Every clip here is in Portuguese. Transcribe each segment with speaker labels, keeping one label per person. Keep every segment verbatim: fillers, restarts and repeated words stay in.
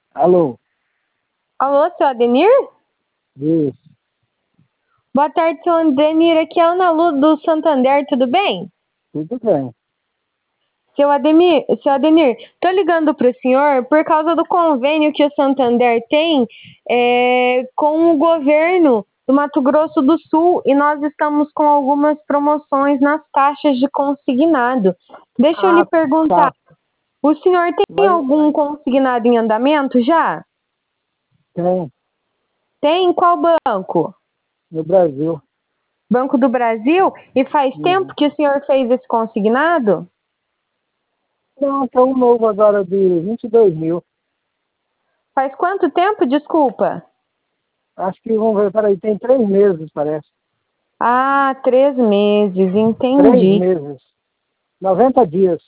Speaker 1: Alô,
Speaker 2: Alô, seu Adenir?
Speaker 1: isso,
Speaker 2: Boa tarde, seu Adenir. Aqui é a Ana Lu do Santander, tudo bem?
Speaker 1: tudo bem.
Speaker 2: Seu Ademir, seu Adenir, tô ligando para o senhor por causa do convênio que o Santander tem é, com o governo do Mato Grosso do Sul e nós estamos com algumas promoções nas taxas de consignado. Deixa eu lhe
Speaker 1: Ah,
Speaker 2: perguntar,
Speaker 1: tá.
Speaker 2: o senhor tem
Speaker 1: Mas
Speaker 2: algum consignado em andamento já?
Speaker 1: tem
Speaker 2: Tem? Qual banco?
Speaker 1: no Brasil.
Speaker 2: Banco do Brasil? E faz tempo
Speaker 1: Uhum.
Speaker 2: que o senhor fez esse consignado?
Speaker 1: Não, tem um novo agora de vinte e dois mil.
Speaker 2: Faz quanto tempo, desculpa?
Speaker 1: Acho que, vamos ver, peraí, tem três meses, parece.
Speaker 2: Ah, três meses,
Speaker 1: Três
Speaker 2: entendi.
Speaker 1: meses. Noventa dias.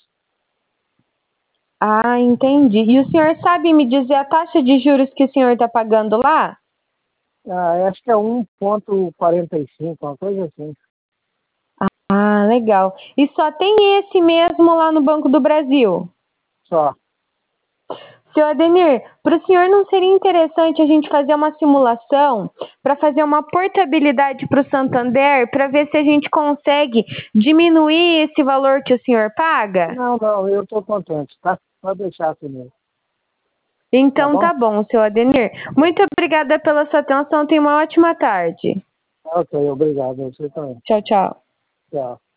Speaker 2: Ah, entendi. E o senhor sabe me dizer a taxa de juros que o senhor está pagando lá?
Speaker 1: Ah, acho que é um ponto quarenta e cinco, uma coisa assim.
Speaker 2: Ah, legal. E só tem esse mesmo lá no Banco do Brasil?
Speaker 1: Só.
Speaker 2: Seu Adenir, para o senhor não seria interessante a gente fazer uma simulação para fazer uma portabilidade para o Santander para ver se a gente consegue diminuir esse valor que o senhor paga?
Speaker 1: Não, não, eu estou contente, tá? Pode deixar assim mesmo. Tá
Speaker 2: Então
Speaker 1: bom?
Speaker 2: tá bom, seu Adenir. Muito obrigada pela sua atenção. Tenha uma ótima tarde.
Speaker 1: Ok, obrigado. Você também.
Speaker 2: Tchau, tchau.
Speaker 1: Tchau.